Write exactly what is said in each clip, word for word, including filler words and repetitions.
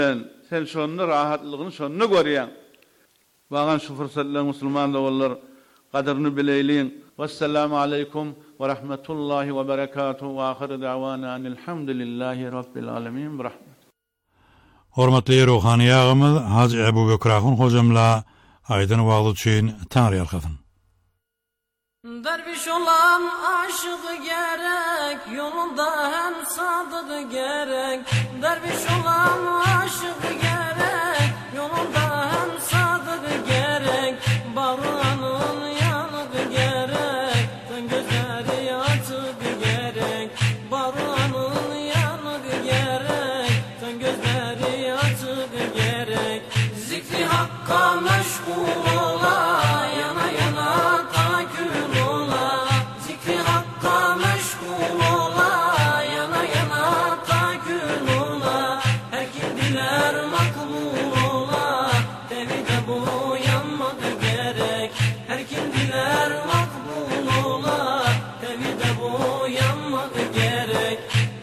Sen şonda rahatlygyny şonda görýän. Bagan şu fırsatla musulman dowlar qadryny bileýin. Wassalamu aleykum we rahmetullahi we berekatuhu ve ahir da'wana elhamdülillahi rabbil alamin. Hormatly ruhani ýagymyz Haji Ebu Bekir Ahun hojamla aýdyň wagty üçin taňry ýarkasyn. Derviş olan aşık gerek, yolunda hem sadık gerek. Derviş olan aşık gerek, yolunda hem sadık gerek. Bağrı'nın yanık gerek, tüm gözleri açık gerek. Bağrı'nın yanık gerek, tüm gözleri açık gerek. Zikri Hakk'a meşgul ola, yana yana takül ola. Zikri Hakk'a meşgul ola, yana yana takül ola. Her kim diler makbul ola, tevhide bu yanmak gerek. Her kim diler makbul ola, tevhide bu yanmak gerek.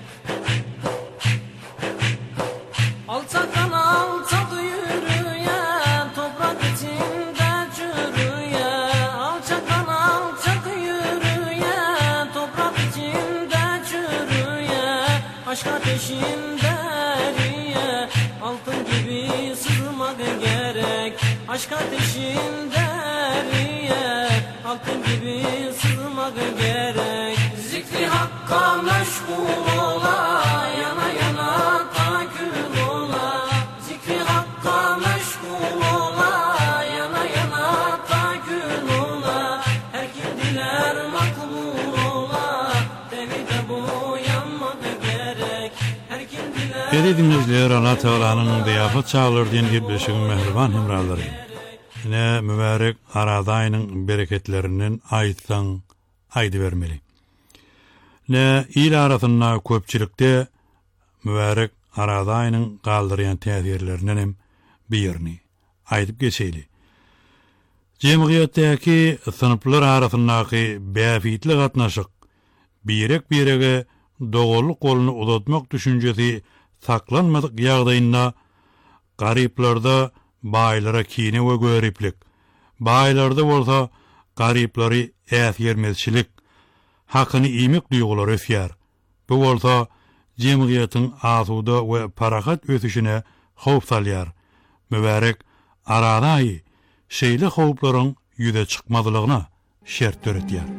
Alçaktan alçak yürüyen, toprak içinde çürüyen. Alçaktan alçak yürüyen, toprak içinde çürüyen. Aşk ateşinde eriye, altın gibi sızmak gerek. Aşk ateşinde eriye, altın gibi sızmak gerek. Zikri Hakk'a meşgul ola, yana yana takül ola. Zikri Hakk'a meşgul ola, yana yana takül ola. Her kim diler makbul ola, tevhide bu yanmak gerek. Her kim diler Eri dinleyiciler, Allah Teala'nın diyafet çağırdığı gibi beşiğin mehriban hemralları. Ne mübarek arada ayının bereketlerinin aytsan aydı vermeli. Ne il arasında köpçülükte mübarek arada ayının kaldırıyan tesirlerinin hem birini aydıp geçeyli. Cemiyetdeki sınıflar arasındaki bäfitli gatnaşyk birek birege dogoluk golunu uzatmak düşüncesi saklanmadık ýagdaýynda gariplarda baýlara kine we göriplik, baýlarda bolsa gariplary äsgermezçilik, hakyny iýmek duýgular ösýär. Bu bolsa jemgyýetiň asuda we parahat ösüşine howp salýar. Mübarek aradaý şeýle howplaryň ýüze çykmadylygyna şert töretýär.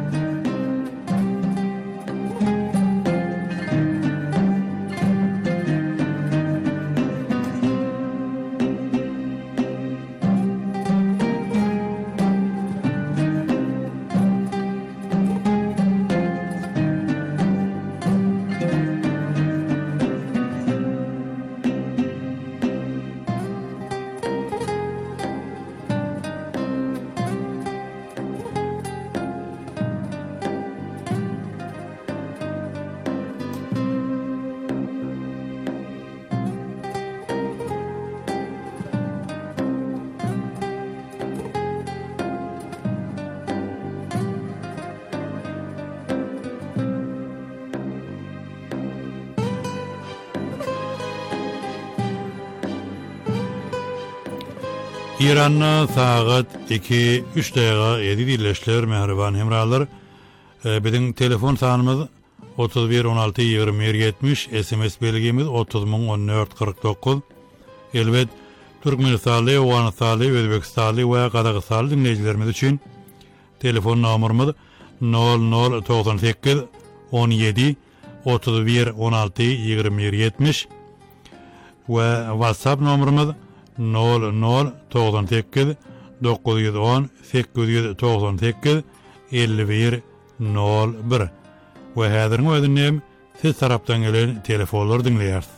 İran'na saat iki üç daýga edi dilleşler mehriban hemralar. E, Bizim telefon sanymyz otuz bir on alty ýygrimi ýetmiş, S M S belgimiz otuz ming on dört kırk dokuz. Elbet Türkmenistanly, Awganistanly, Özbekistanly we Kazakstanly dinleýijilerimiz üçin telefon nomerimiz nol nol doksan sekiz on yedi otuz bir on alty ýygrimi ýetmiş we WhatsApp nomerimiz nol nol doksan sekiz dokuz yüz on sekiz yüz doksan sekiz elli bir nol bir we häzirki özünem siz tarapdan gelen telefonlar dinleýärsiz.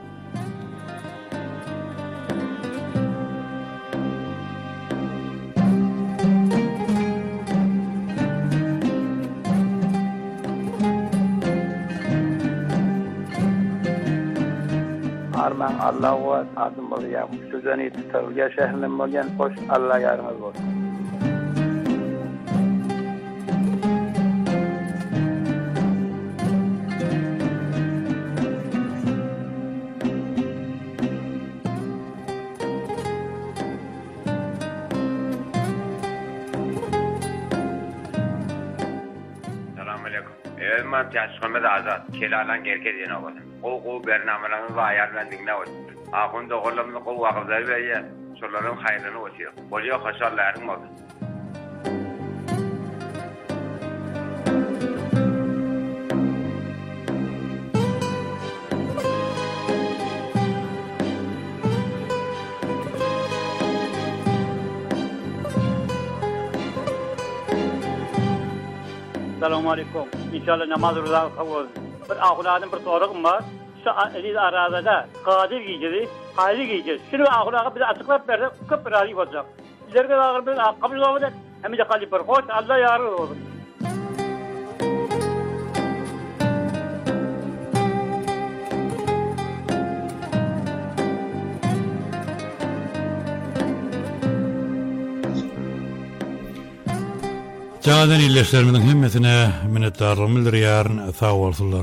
Arman Allah'a adım bolýar. Sözüni tutarylýar şäherden bolýan hoş Allah ýarymyz bolsun. Müslüman çalışmamız azat. Kelalan gerke diyene olsun. O ku bernamalarını ayarlan dinle olsun. Ahun doğrulamını ku vakıfları veriyor. Soruların hayrını oluyor. Oluyor haşarların olsun. Selamun aleyküm. İnşallah namaz rıza kabul. Bir ahuladın bir sorun var. Şu eliz arazada kadir giyeceğiz, hayli giyeceğiz. Şunu ahulaga bize açıklayıp verdi, köp bir arayıp olacak. İleride ağır bir kabul olmadan hem de kalıp bir hoş, Allah yarı olur. Jadan illeşlerimizin hemmesine minnetdarlığımı bildirýär, sag bolsunlar.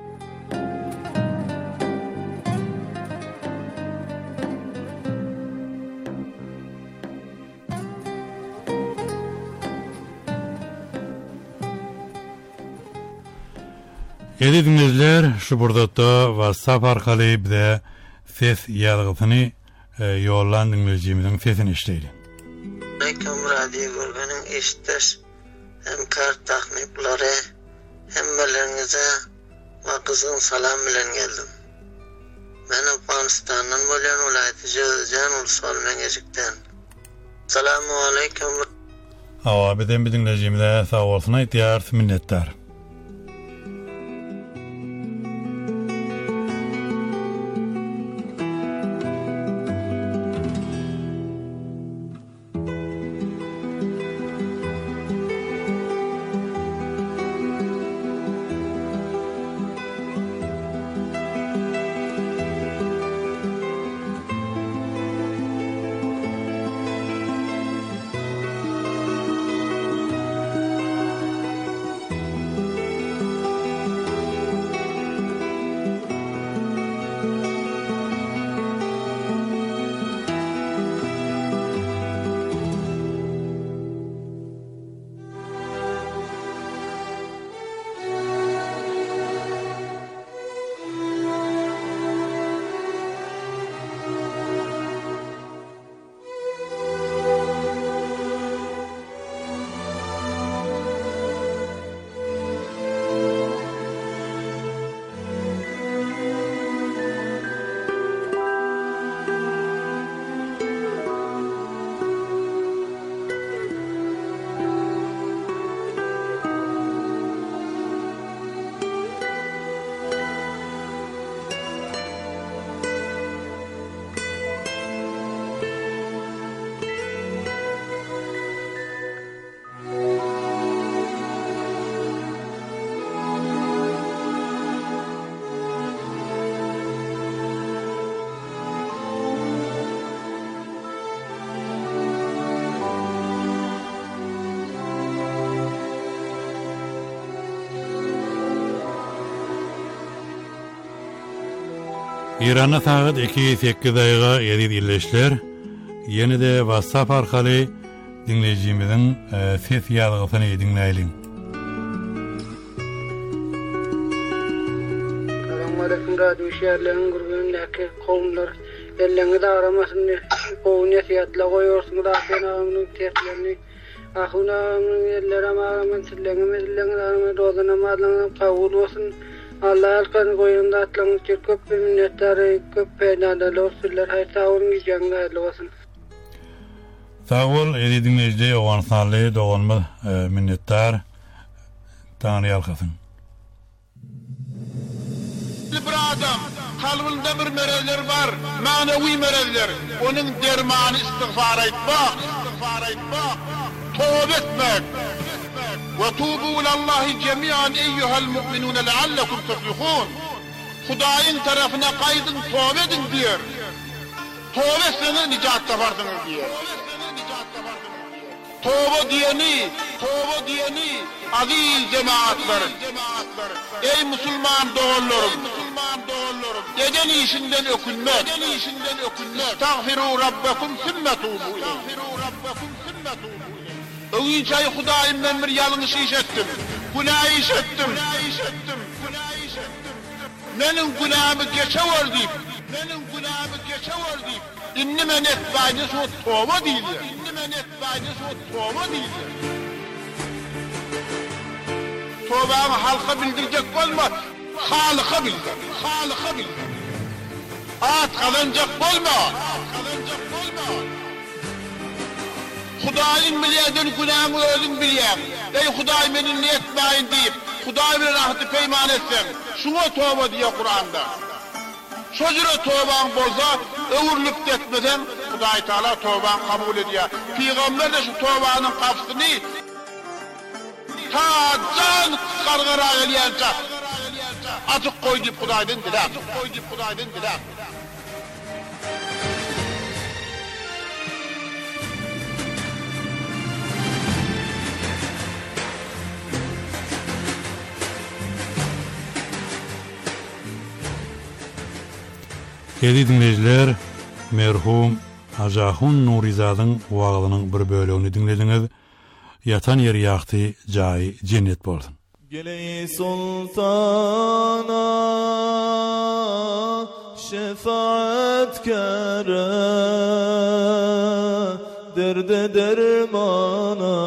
Edi dinleyiciler, şu burdatda WhatsApp arkaly bize ses ýazgysyny ýollan dinlejimizin sesini işleydi. Aleyküm radio görgeniň eşitdir. Hem kart takniplere hemmelerinize ve kızgın salam bilen geldim. Ben Afganistan'dan bolýan vilayaty Jözcan Ulusal Meňejikden. Salamu aleyküm. Awa bizden bir dinlejimize sag bolsun aýtýar, minnetdar. İran'a saat iki sekiz ayga edip illeşler. Yeni de WhatsApp arkaly dinleyicimizin e, ses ýazgysyny dinleýin. Selamünaleyküm radio şeýerleriň gurbeňdäki kowmlar elleňi de aramasyn own ýasyatla goýorsyň da benamyň tertlerini ahunamyň ellere maramyn tilleňi mezleňi dozana madlaňy kabul bolsun. Allah alkan goýunda atlaň köp minnetdary köp peýdada olsunlar hay sağolun giýýäňler bolsun. Sağ ol, edi dinleýiji Owganstanly doganmy minnetdar Tanrı ýalkasyn. Bir adam kalbinde bir merezler var, manevi merezler. Onun dermanı istiğfar etmek, istiğfar etmek, tövbe etmek. وَتُوبُوا إِلَى اللّٰهِ جَمِيعًا اَيُّهَا الْمُؤْمِنُونَ لَعَلَّكُمْ تُفْلِحُونَ. Hudaýyň tarafına kaydın, tövbe edin diyor. Tövbe seni nicat tapardınız diyor. Tövbe diyeni, tövbe diyeni aziz cemaatler. Ey Müslüman doğullarım, gecen işinden ökünmek, estağfiru rabbakum sümme tuğbu ileyh. Öğün çayı Hudaýymdan bir ýalňyş iş etdim. Günah işettim. Benim günahımı geçever deyip, benim günahımı geçever deyip, innime netbayını su tova değildi. İnnime netbayını su tova değildi. Tovanı halka bildirecek olma, Halık'a bildir, Halık'a bildir. At kazanacak olma, at kazanacak olma. Hudayın biliyedin, günahımı özün biliyem. Ey Huday beni ne etmeyin deyip, Huday bir rahatı peyman etsen, şuna tövbe diye Kur'an'da. Sözüne tövben boza, övürlük etmeden, Huday Teala tövben kabul ediyor. Peygamber de şu tövbenin kapsını, ta can kargara geliyence, açık koy deyip Huday'dan dilek, açık koy deyip Huday'dan dilek. Gedi dinleyiciler, merhum Hacahun Nurizadyň waglynyň bir bölügini dinlediňiz. Yatan yer ýagty, jaý cennet bolsun. Geley sultana şefaat kere derde dermana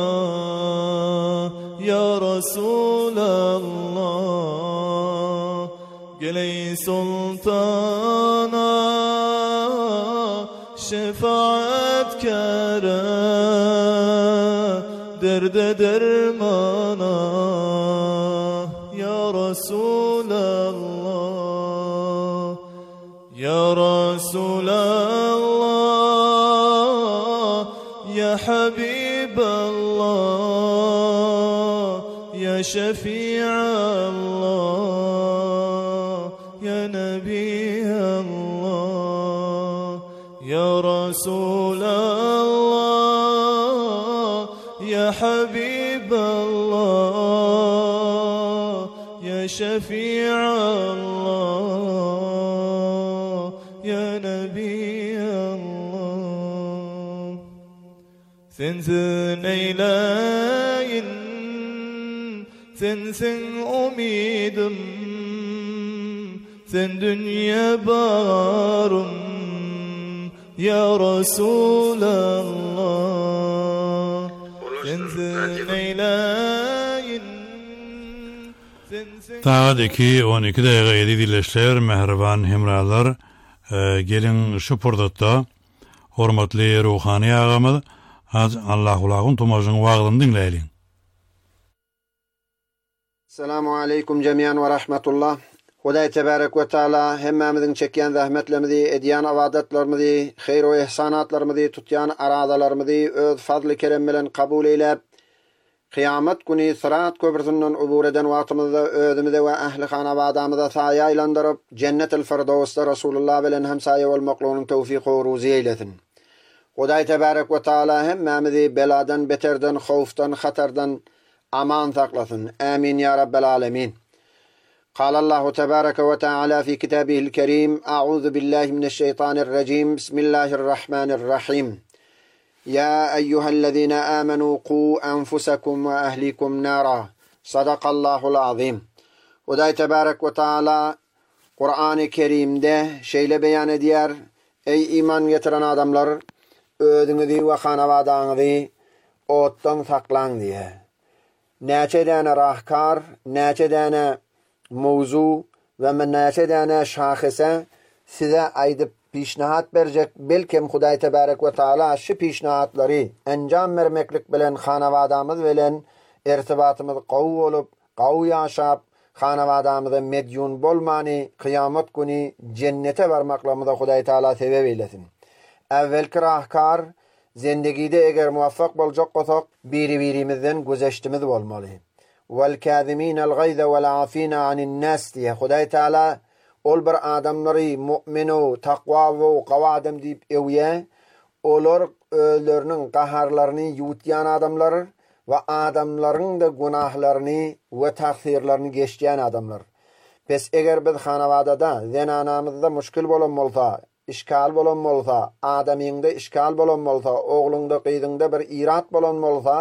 ya Resulallah. Geley sultana şefaat kere derde dermana ya Resulallah. Ya Resulallah, ya Habiballah, ya Şefi'allah, ya Nebiyallah. Ya Resulallah, ya Habiballah, ya Şefi'allah, ya Nebiyallah. Sensin eyleyin, sensin umidim, sen dünya bağrım, ya Resulallah. Sensin eyleyin, sensin... Saat iki on iki daýyga ýedi dileşler, meherban hemralar, e, gelin şu pordatda hormatly ruhani agamyz Haz Allahullahyň tomasyň wagtyny dinleýin. Assalamu alaikum jamiyan ve rahmetullah. Huday tebarek ve taala hemmamizin çekýän zähmetlerimizi, edýän awadatlarymyzy, hayr we ihsanatlarymyzy, tutýan aradalarymyzy öz fazly kerem bilen kabul eýläp, kıyamet günü sırat köprüsünden ubur eden wagtymyzda özümizde we ähli hanabadamyza saýa aýlandyryp, Cennetel Firdowsda Rasulullah bilen hemsaýa bolmaklaryň tawfiq we ruzy eýlesin. Huday tebarek ve taala hemmamizi beladan, beterden, howfdan, hatardan aman saklasın. Amin ya rabbel alamin. قال الله تبارك وتعالى في كتابه الكريم أعوذ بالله من الشيطان الرجيم بسم الله الرحمن الرحيم يا أيها الذين آمنوا قوا أنفسكم وأهليكم نارا صدق الله العظيم. Huday tebarek ve taala Kur'an-ı Kerim'de şeyle beyan ediyor: ey iman getiren adamlar, özüňizi we hanawadaňyzy otdan saklan diye. Näçe däne rahkar, näçe däne mowzu ve näçe däne şahise size aýdyp pişnahat berjek. Belkem Hudaý tebarek we taala şu pişnahatlary enjam vermeklik bilen hanawadaymyz bilen irtibatymyz gowy bolup, gowy ýaşap, hanawadamyza medyun bolmany kıyamet günü cennete barmaklamyza Hudaý taala sebep eylesin. Evvelki rahkar zindegide eger muvaffak boljak bolsak biri-birimizden gözeştimiz bolmaly. Vel kâziminel gayza vel afina anin nas diye Hudaý taala ol bir adamlary mu'minu, takwa we gawa adam diýip ewýe, olar özleriniň gaharlaryny ýutýan adamlar we adamlaryň da gunahlaryny we taksirlaryny geçýän adamlar. Pes eger biz hanawada zenanamyzda muşkil bolan bolsa, işgal bolan bolsa, adamyňda işgal bolan bolsa, ogluňda, gyzyňda bir irat bolan bolsa,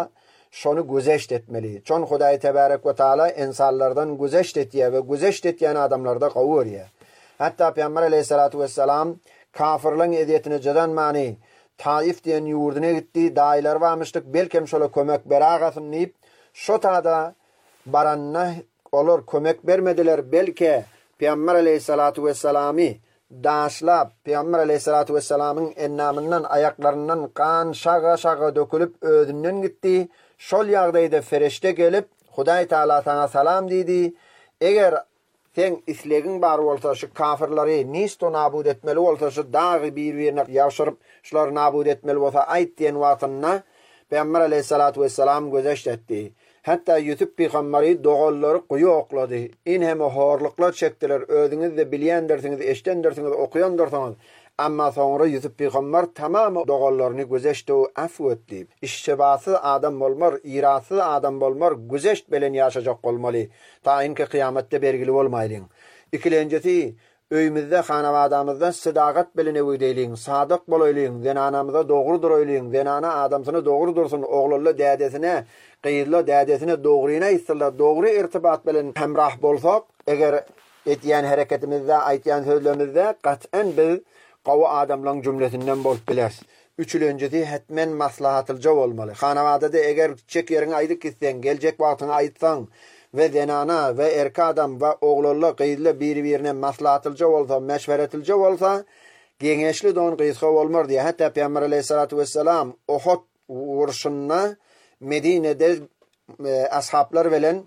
şonu güzeşt etmeli. Çon Hudaý tebarek we taala insanlardan güzeşt etýär we güzeşt etýän adamlarda gowur ýa. Hatta Peygamber aleyhissalatu vesselam kafirliň ediyetine jadan mani Taif diyen yurduna gitti, dayılar varmıştık, belkem şöyle kömek beragasın deyip, şu tada baranna olur kömek vermediler, belki Peygamber aleyhissalatu vesselami daşlap, Peygamber aleyhissalatu vesselamın ennamından, ayaklarından kan şaga şaga dökülüp ödünden gitti, şol yağdaydı ferişte gelip, Hudaý Taala sana salam dedi, eğer sen islegin bar bolsa şu kafirleri nisto nabud etmeli bolsa şu dağı bir-birine ýaşyryp şular nabud etmeli bolsa aýt diýen wagtynda Peygamber aleyhissalatu vesselam gözeşt etdi. Hatta ýütüp peýgamberi dogallary goýu oklady. In hem horluklar çekdiler. Ödüňiz de bilýändirsiňiz, eşdendirsiňiz, okuýandirsiňiz. Amma soňra ýütüp peýgamber tamam dogallaryny gözeşdi we afw etdi. İşçibasy adam bolmar, irasy adam bolmar, gözeşt bilen ýaşajak bolmaly. Taýinki kıyamatda belgili bolmaýlyň. İkilenjisi öýümizde, hanawadamyzda sadagat bilen öwdeýliň, sadyk bolaýlyň, denanamyza dogry duraýlyň, denana adamsyny dogry dursun, oglalla dädesine, gyýylla dädesine dogryna aýtsalar, dogry irtibat bilen hemrah bolsak, eger etýän hereketimizde, aýtýan sözlerimizde gat'an biz gawa adamlaryň jümlesinden bolup biler. Üçüncüsi hetmen maslahatylja bolmaly. Hanawada eger çek ýeriňe aýdyk gitsen, geljek wagtyňa aýtsaň ve denana ve erki adam ve oğlalla gyýylla bir-birine maslahatylja bolsa, meşweretilja bolsa, geňeşli don gyýyska bolmar diýe. Hatta Peygamber aleyhissalatu vesselam Uhud uruşunda Medine'de e, ashablar bilen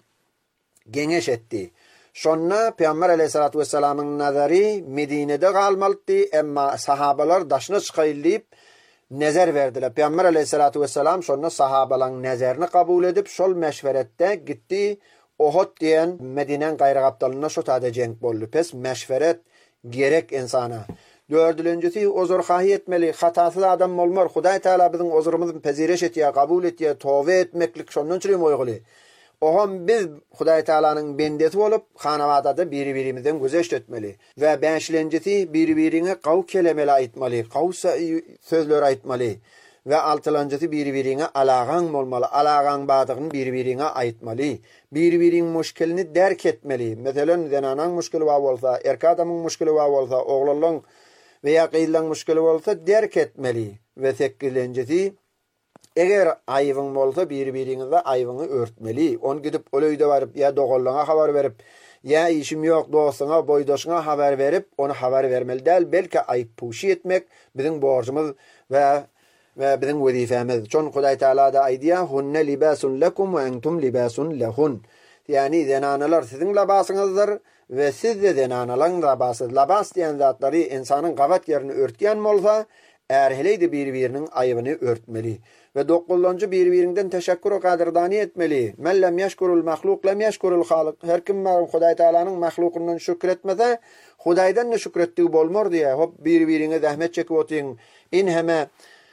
geňeş etdi. Şonna Peygamber aleyhissalatu vesselamyň nazary Medine'de galmalydy, emma sahabalar daşyna çykaýlyp nezer verdiler. Peygamber aleyhissalatu vesselam şonna sahabalaryň nezerini kabul edip şol meşweretde gitti. Uhud diyen Medine'nin gayragaptalyna şu tada jenk boldy. Pes meşveret gerek insana. Dördüncüsü ozurhahy etmeli. Hatasy adam bolmar. Hudaý Taala biziň ozurumyzy pezireş etýär, kabul etýär, tawbe etmeklik şondan üçin moýguly. Oham biz Hudaý Taalanyň bendesi bolup, hanawada biri-birimizden gözeşt etmeli. Ve beşincisi biri-birine gaw kelemeli aýtmaly, gaw sözler aýtmaly. Ve altıncısı biri-birine alağan bolmaly. Alağan badygyny biri-birine aýtmaly. Bir-biriň müşkelini derk etmeli. Meselen denanaň müşkeli bar bolsa, erki adamyň müşkeli bar bolsa, oglalaryň veya gyýyllaryň müşkeli bolsa derk etmeli. Ve sekizincisi eger aýybyň bolsa bir-biriňizde aýybyny örtmeli. On gidip öýde baryp ya dogallaryňa habar berip, ya işim ýok dostuňa, boýdaşyňa habar berip, onu habar vermeli däl, belki aýyp puşy etmek biziň borjumyz we ve bizim vazifemiz. Çon Hudaý Taala da aýdýar, "Hunne libasun lekum ve entum libasun lehun." Yani denanalar sizin labasyňyzdyr ve siz de denanalarň labasy. Labas diýen zatlary insanyň gawat ýerini örtýän bolsa, erheleydi bir-biriniň aýybyny örtmeli. Ve dokuzuncu bir-birinden teşekkür ve kadrdani etmeli. Men lem yeşkurul mahluk lem yeşkurul halık. Her kim Hudaý Taalanyň mahlukundan şükretmese, Hudaýdan ne şükretdiği bolmar diye. Hop bir-birine zahmet çekip otyň. In heme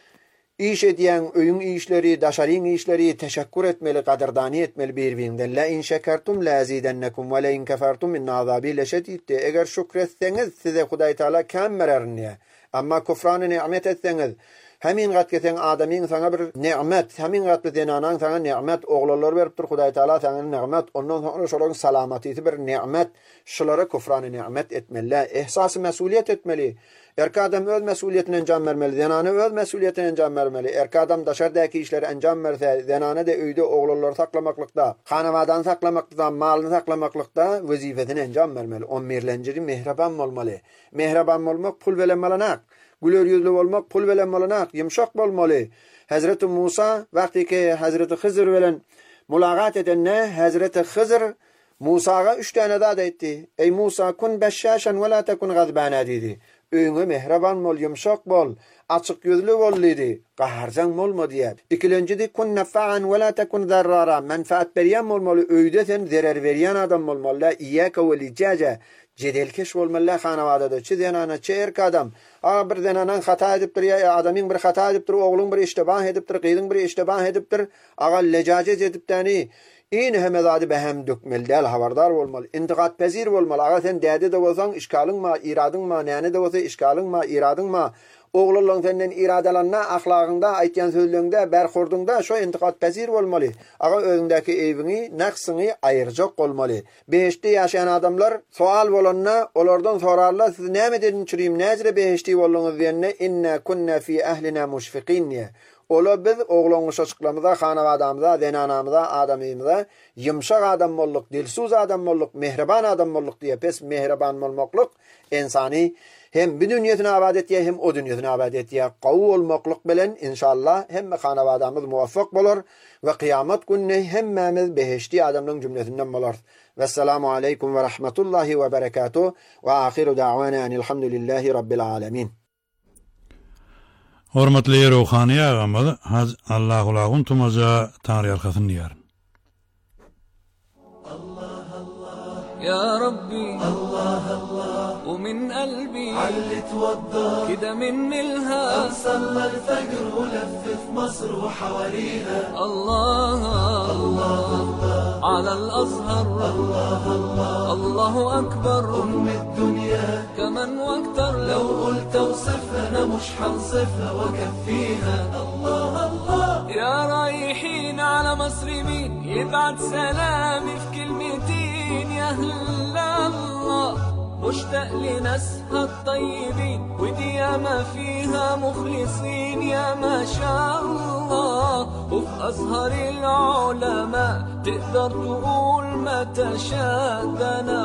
İş ediyen öýüň işleri, daşaryň işleri teşekkür etmeli, kadrdani etmeli bir-birinden. La in şekertum la azidennekum ve la in kefertum min azabi leşedid. Eger şükretseniz size Hudaý Taala kam bererni. Amma kufrany nimet etseniz, hemin gat kesen adamyň sana bir nimet, hemin gat denanaň sana nimet, oglanlar beripdir Hudaý Taala sana nimet, ondan sonra şolaryň salamaty bir nimet, şolara kufrany nimet etmeli, ihsasy mesuliyet etmeli. Erki adam öz mesuliyetini encam vermeli, denanı öz mesuliyetini encam vermeli. Erki adam daşardaki işleri encam verse, denanı da öýde oglanları saklamaklıkta, hanawadan saklamaklıkta, malını saklamaklıkta vazifetini encam vermeli. On merlenjeri mehraban bolmaly. Mehraban bolmak pul bilen malanak. Güler yüzlü bolmak pul bilen malanak, yumşak bolmaly. Hazreti Musa wagtiki Hazreti Hızır bilen mulagat edenne Hazreti Hızır Musa'ga üç tane da etdi. Ey Musa kun beşşaşan ve la tekun gazbana dedi. Öňe mehraban bol, yumşak bol, açyk gözlü bol dedi. Gaharjan bolma diýär. İkilenjidi kun nafa'an we la tekun zarrara. Menfaat berýän bolmaly, öýde sen zarar berýän adam bolmaly. İyyaka we lijaja. Jedelkeş bolmaly hanawada çi denana çi erki adam. A bir denanan hata edipdir ya adamyň bir hata edipdir, ogluň bir iştibah edipdir, gyýdyň bir iştibah edipdir. Aga lejaje edipdäni in hemezady behem dökmeli däl, habardar bolmaly. İntiqat pezir bolmaly. Aga sen däde de bolsaň, işgalyň ma, iradyň ma, näne de bolsa işgalyň ma, iradyň ma, Oğlullaryň senden iradalanna, ahlagynda, aýtýan sözlerinde, berhurdunda şo intiqat pesir bolmaly. Aga özündäki eýbiňi, naqsyny aýyrjak bolmaly. Beşte ýaşaýan adamlar sual bolanna, olardan sorarlar, siz näme edin çürüýüm, näjre beşte bolýaňyz diýende, inna kunna fi ahlina mushfiqin. Ola biz oğlanmış açıklamada, hanavadamıza, denanamıza, adamımıza yumşak adam bolluk, dilsuz adam bolluk, mehriban adam bolluk diye pes mehriban bolmakluk insani hem bir dünyasını abad etdiye hem o dünyasını abad etdiye qawu olmakluk bilen inşallah hem hanavadamız muvaffak bolur ve kıyamet günü hemmemiz beheşti adamların cümlesinden bolur. Vesselamu aleykum ve rahmetullahi ve berekatuh ve ahiru da'wana enilhamdülillahi rabbil alemin. Hormatly ruhani ağamız haz Allahu lağun tumaza Tanrı arkasını yarın. يا ربي الله الله ومن قلبي علي توضى كده من الها صلى الفجر ولف في مصر وحواليها الله الله على الأزهر الله الله الله أكبر أم الدنيا كمان واكتر لو قلت اوصفها أنا مش حنصفها وكفيها الله الله يا رايحين على مصر مين يبعت سلامي في كلمتين يا أهل الله مشتاق لناسها الطيبين ودي ياما فيها مخلصين يا ما شاء الله وفي أزهر العلماء تقدر تقول ما تشاء ده أنا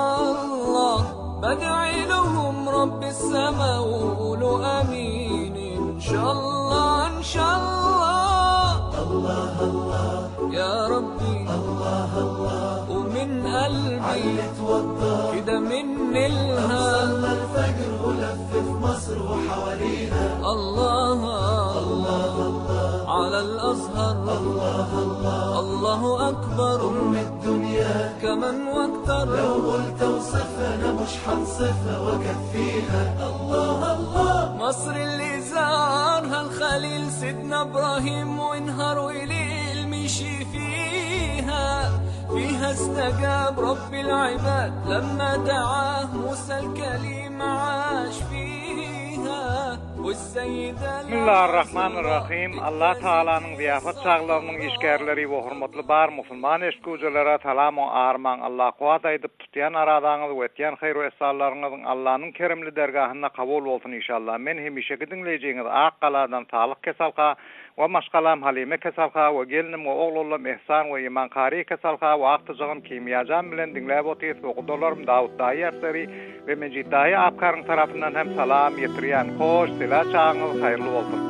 والله بدعي لهم رب السماء وقولوا آمين إن شاء الله إن شاء الله الله الله يا ربي الله الله ومن قلبي علي توضى كده من الها صلى الفجر ولف في مصر وحواليها الله الله الله على الأزهر الله الله الله أكبر أم الدنيا كمان واكتر لو قلت اوصفها أنا مش حنصفها وكفيها الله الله مصر اللي زارها الخليل سيدنا إبراهيم ونهار وليل مشي فيها فيها استجاب رب العباد لما دعاه موسى الكليم عاش فيها والسيدة بسم الله الرحمن الرحيم الله Taala'nın ziyafat çağlarının işgärleri we hormatly bar musulman eşgüjelere salam we arman Allah kuwat aýdyp tutýan aradaňyz we etýän haýr we sallaryňyzyň Allah'nyň keremli dergahyna kabul bolsun inşallah. Men hemişe dinleýijiňiz Akkaladan Talyk Kesalka ve maşgalam Halime Kesalka ve gelinim ve oğlum Ehsan ve İman Kari Kesalka ve aktyjygym kimyajan bilen dinläp otyr we gudalarym Dawud Daýarsary ve Mejid Daýa apkaryň tarapyndan hem salam ýetirýän. Hoş sila çağınız haýrly bolsun.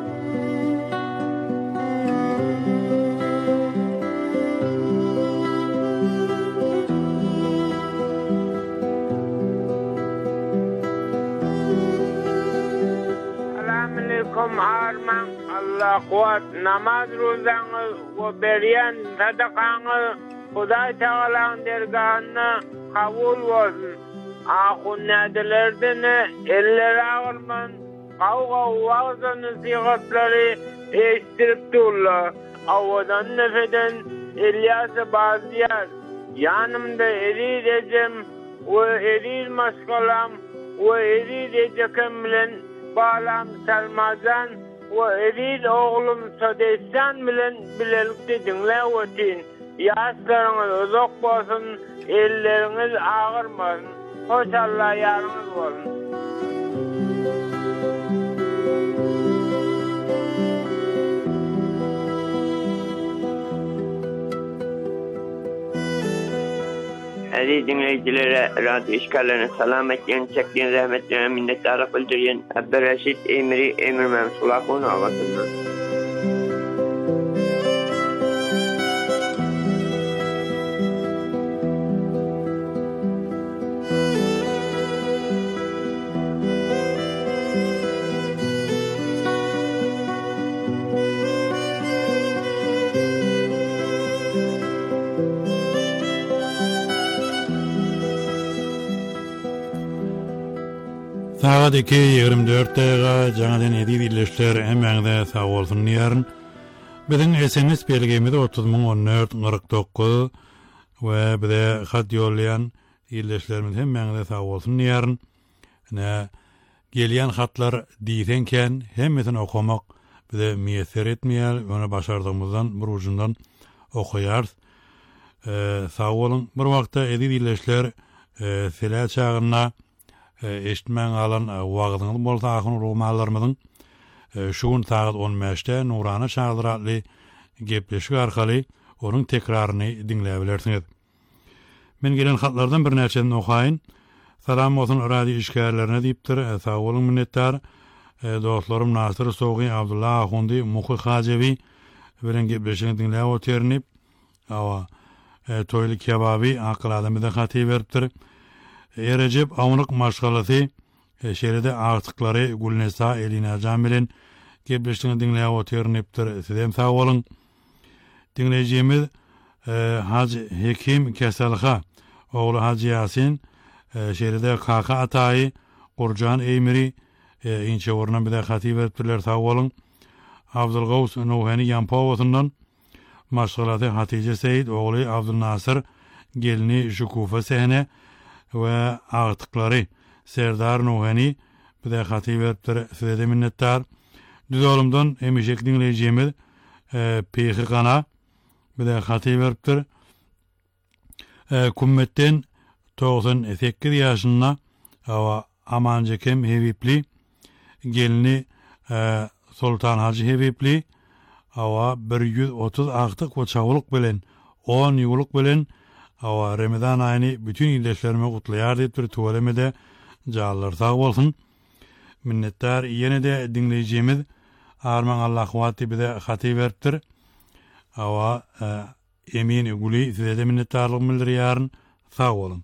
Selamünaleyküm arman Allah kuvat namaz rozanız ve beriyen sadakanız Huday Teala'nın dergahına kabul olsun. Ahun nedilerden eller ağırman kavga vaazı nasihatları eştirip durlar. Avadan nefeden İlyas-ı Baziyar yanımda erid ecem ve erid maskalam ve erid ecekem bilen balam Salmazan ve erid oğlum Sadestan bilen bilelikte dinlevetin. Yaşlarınız uzak bolsun, elleriniz ağırmasın. Hoş Allah yarınız olsun. Aziz dinleyicilere, radyo işgallerine salam etken, çektiğin rahmetlerine minnettarlık bildiren Abdülreşit Emri Emir Memsulah'ın havasından. Saat iki ýigirme dört daýyga jaňadan edip illeşler emmäňde sag bolsun ýaryn. Biziň S M S belgemiz otuz ming on dört kırk dokuz we bize hat ýollayan illeşlerimiz emmäňde sag bolsun ýaryn. Ne Gelýän hatlar diýsenken hemmetini okamak bize miýesser etmeýär, onu başardığımızdan bir ucundan okuýar. Eee sag bolun. Bir wagtda edi dileşler eee sela çagyna eşitmän alan wagdyňyz bolsa ahyn romanlarymyzyň şuň saat on beşde Nurana çagdyratly gepleşik arkaly onuň tekraryny dinläýärsiňiz. Men gelen hatlardan bir näçeni okaýyn. Salam olsun radio işgärlerine diýipdir. Sag bolun minnetdar. Dostlarym Nasir Sogy, Abdullah Ahundi, Muhy Hajewi bilen gepleşigi dinläp otyrnyp, awa toýly kebaby akıl adamyda haty beripdir. Erecep awnyk maşgalasy şeride artyklary Gulnesa Elina Jan bilen gepleşigi dinläp otyrnypdir. Sizem sag bolun. Dinleýijimiz Haji Hekim Keselha oğlu Haji Yasin şeride Kaka Atayi Gurjan Eymiri inçe ornan bir de hatip ettiler sağ olun. Abdülgavs Nuhani Yanpova'sından maşgalatı Hatice Seyit oğlu Abdülnasır gelini Şukufa Sehne ve artıkları Serdar Nuhani bir de hatip ettiler. Size de minnettar. Düz olumdan emişek dinleyeceğimiz Peyhi Kana bir de hatip ettiler. Kummetten doksan sekiz yaşında ama Amancekem Hevipli gelini e, Sultan Hacı Hevipli awa bir yüz otuz aktyk we çawlyk bilen on ýylyk bilen awa Ramazan aýyny bütün ýyldaşlaryma gutlaýar diýip bir tuwalemede jallar sag bolsun. Minnetdar ýene de dinleýijimiz Arman Allah wagty bize haty beripdir. Awa e, Emin Guli size de minnetdarlyk bildirýäryn. Sag bolun.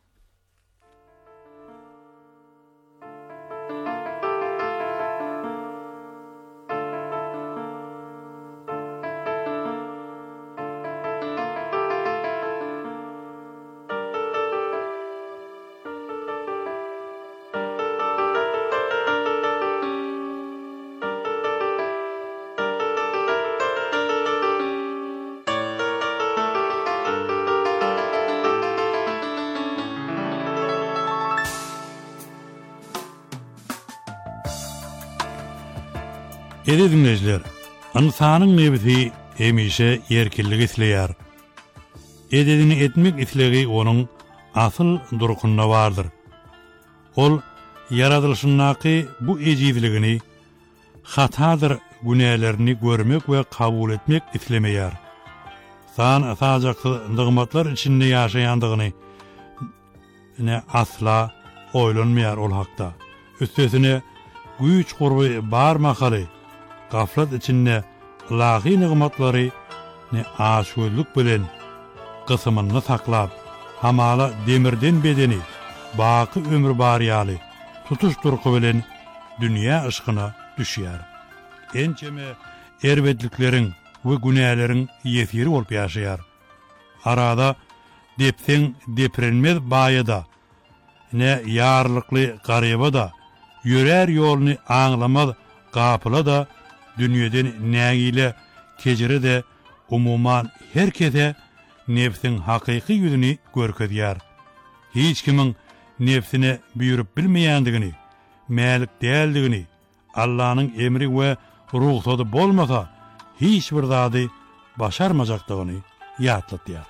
Edi dinleyijiler, insanyň nebisi emişe erkinlik isleýär. Ededini etmek islegi onuň asyl durukunda bardyr. Ol yaradylışyndaky bu ejizligini, hatadyr günälerini görmek we kabul etmek islemeýär. San asajakly nygmatlar içinde ýaşaýandygyny ne asla oýlanmaýar ol hakda. Üstesine güýç gurby barmakaly gaflat içinde ilahi nigmatlary ne aşgözlük bilen kısmını saklap hamala demirden bedeni baqy ömür barýaly tutuş durky bilen dünýä ışkyna düşýär. Ençeme erwedlikleriň we günäleriň ýetiri bolup ýaşaýar. Arada depseň deprenmez baýada ne ýarlykly garyba da ýörer ýoluny aňlamaz gapyla da dünýeden nägile kejiri de umuman herkese nefsin hakyky ýüzüni görkezýär. Hiç kimiň nefsine büýürüp bilmeýändigini, mälik däldigini, Allah'ın emri we ruhsady bolmasa hiç bir zady başarmajakdygyny ýatlatýar.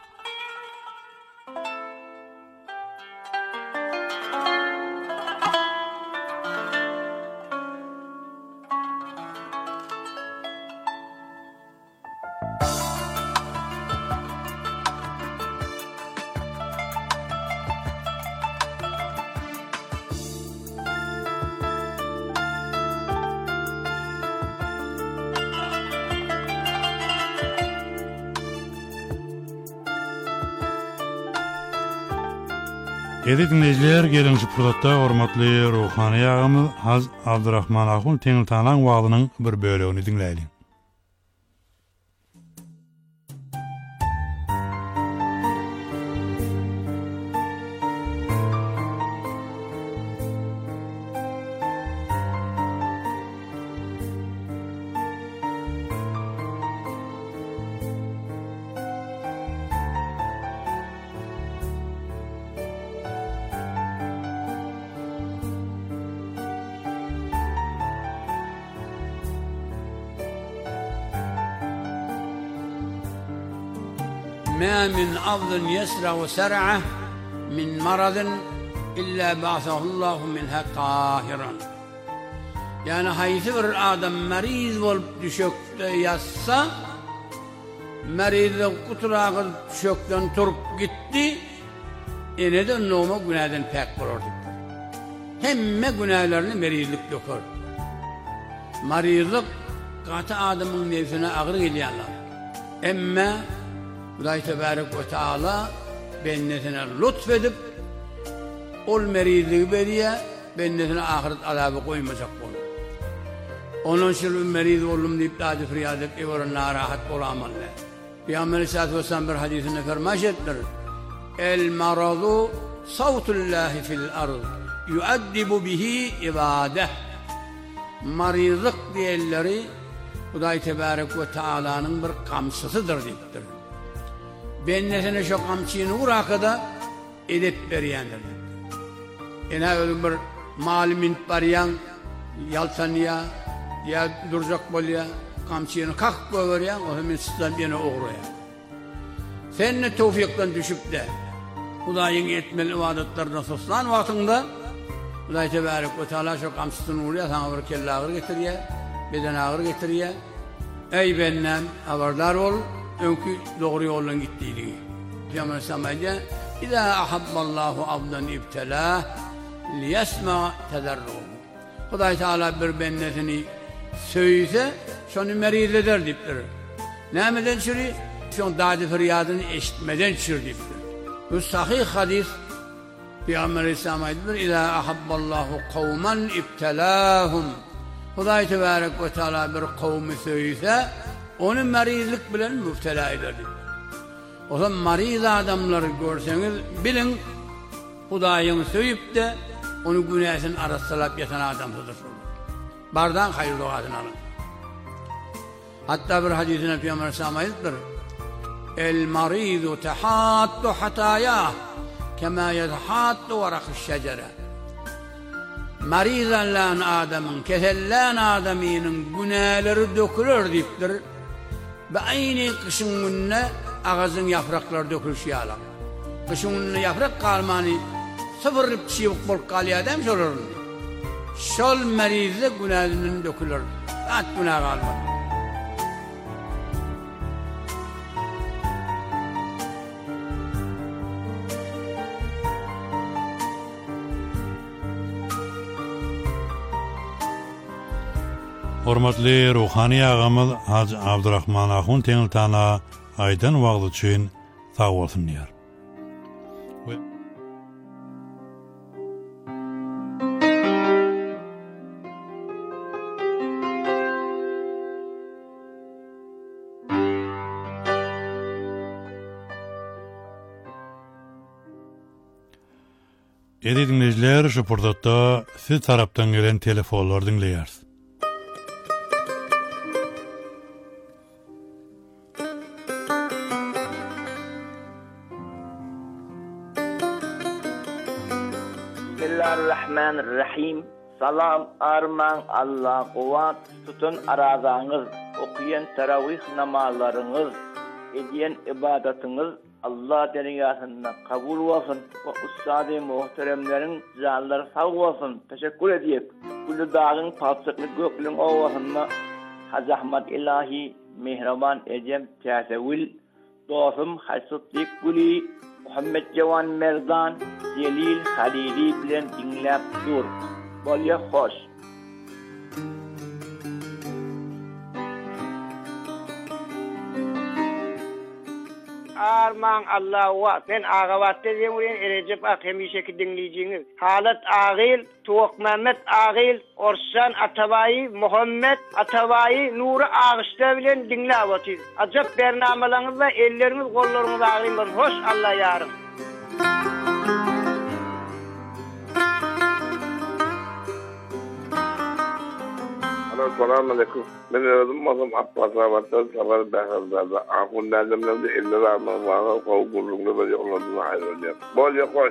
Edi dinleyijiler, gelinçi purdatda hormatly ruhany ýagymyz Haz Abdurrahman Ahun teňil tanan wagdynyň bir bölegini dinläýin. ما من عض يسرع سرعه من مرض إلا بعثه الله منها طاهرا. Yani haysi bir adam meriz olup düşökte yatsa, merizin kuturağı düşökten turup gitti, ene de noma günahdan pek bulurdu. Hemme günahlarını merizlik dökür. Merizlik katı adamın nefsine ağır geliyorlar. Emme Hudaý Tebarek ve Teala bennetine lütfedip ol merizliği beriye bennetine ahiret azabı koymayacak olur. Onun için meriz oldum deyip daha da feryat edip evren narahat olamalı. Peygamber Aleyhisselatü Vesselam bir hadisinde fermaş ettiler. El maradu savtullahi fil ard yuaddibu bihi ibadeh. Marizlik diyenleri Hudaý Tebarek ve Teala'nın bir kamçısıdır deyiptir. Bennetine şu kamçıyını vurakada edip veriyendir. Ene öyle bir malumin bariyan yaltanıya ya duracak bolya kamçıyını kalk koyuyor o hemen sizden yine uğruyor. Seninle tevfikten düşüp de Hudaýyň etmeli ibadetlerine suslan vaktinde Hudaý Tebarek ve Teala şu kamçısını vuruyor sana bir kelle ağır getiriyor beden ağır getiriyor. Ey bennem haberdar ol önkü doğru yoldan gittiğini. Peygamber Aleyhisselam ayette İzâ ahabballahu abdan ibtelâh liyesma tederruhu. Hudaý Teala bir bennetini söýse şonu meriz eder dipdir. Nämeden çiri? Şon dadi feryadyny eşitmeden çiri dipdir. Bu sahih hadis Peygamber Aleyhisselam ayetdir. İzâ ahabballahu kavman ibtelâhum. Hudaý Tebarek ve Teala bir kavmi söýse onu merizlik bilen müptela eder dipdir. O zaman mariz adamları görseniz bilin Hudaýyň söýüp de onu günahsın arassalap yatan adamsıdır. Bardan hayırlı adını alın. Hatta bir hadisine Peygamber Aleyhisselam ayettir. El marizu tehattu hatayah kema yedhattu varakı şecere. Marizanlan adamın, kesellan adamının günahları dökülür deyiptir. Ve aynı kışın gününe ağzın yaprakları dökülüşü alır. Kışın gününe yaprak kalmanı sıfır çiğlik bol kalıyor adam şolur. Şol merize günahının dökülür. At günah kalmaz. Hormatly ruhani ağamız Hacı Abdurrahman Ahun teňil tana aýdan wagt üçin sag bolsun diýär. Edi dinleyijiler, şu purdatda siz tarapdan gelen telefonlar dinleýärsiz. Bismillahirrahmanirrahim. Salam arman Allah kuvat tutun arazağınız, okuyan teravih namazlarınız, ediyen ibadetiniz Allah dergâhında kabul olsun. O ustad-ı muhteremlerin canları sağ olsun. Teşekkür ediyip. Kullu dağın patsıklı göklün olmasında Hacı Ahmet İlahi Mehraban Ecem Tâsevil dostum Hasutlik Guli Muhammed Cevan Merdan Celil Halili bilen dinlep dur. Bolya hoş. Arman Allah'a sen ağavatte demuren Recep Ak hemişeki dinleyiciniz. Halat Ağil, Tuğuk Mehmet Ağil, Orsan Atavai, Muhammed Atavai, Nuri Ağışta bilen dinlewatiz. Acap bernamalarınızla elleriniz kollarınız ağlayın. Hoş Allah yarım. Assalamu alaikum. Ben aradım mazam Abbasabad'dan sabah Behaz'da. Akun nedimlerinde elli rahman var. Kavu gurrumda böyle yolladığını ayrılacağım. Bol yakoy.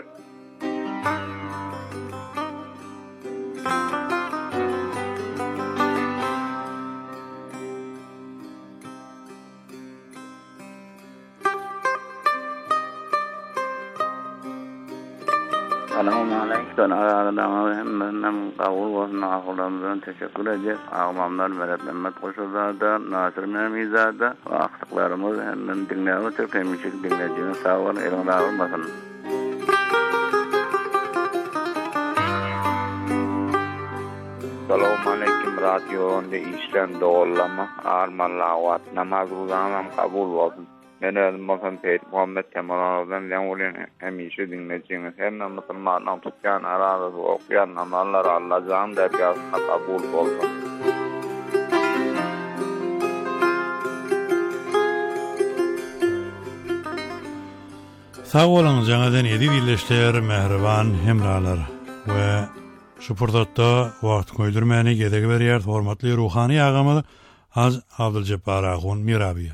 Selamun aleyküm. Aradan hemmen kabul olsun. Akıllarımızdan teşekkür ederiz. Ağamamlar Mehmet Mehmet Koşullar'da, Nasır Memiza'da ve aktıklarımız hemen dinleyelim. Çok emişik dinleyeceğiniz sağ olun. Elin dağılmasın. Selamun aleyküm. Radyo'nda işten doğullama. Armanla avat. Namaz uzanam kabul olsun. Ben özüm olsam Peyit Muhammed Kemalov'dan ben olayım hemişe dinleyeceğiniz. Hem Müslüman'dan tutkan arazı okuyan namazlar Allah'ın dergahına kabul olsun. Sağ olun janadan edi birleşler mehriban hemralar ve şu fırsatda vaqt koydurmani gedegi berýär hormatly ruhani agamy Haz Abdülcebbar Ahun Mirabiye.